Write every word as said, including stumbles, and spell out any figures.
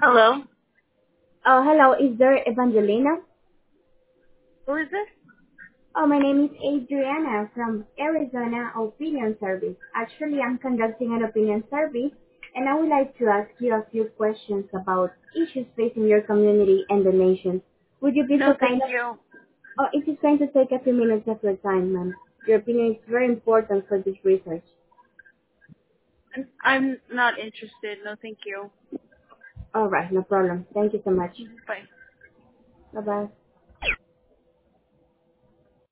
Hello? Oh, hello. Is there Evangelina? Who is this? Oh, my name is Adriana from Arizona Opinion Service. Actually, I'm conducting an opinion survey, and I would like to ask you a few questions about issues facing your community and the nation. Would you be No, so kind thank of... you. Oh, it is going to take a few minutes of your time, ma'am. Your opinion is very important for this research. I'm, I'm not interested. No, thank you. All right, no problem. Thank you so much. Bye. Bye-bye.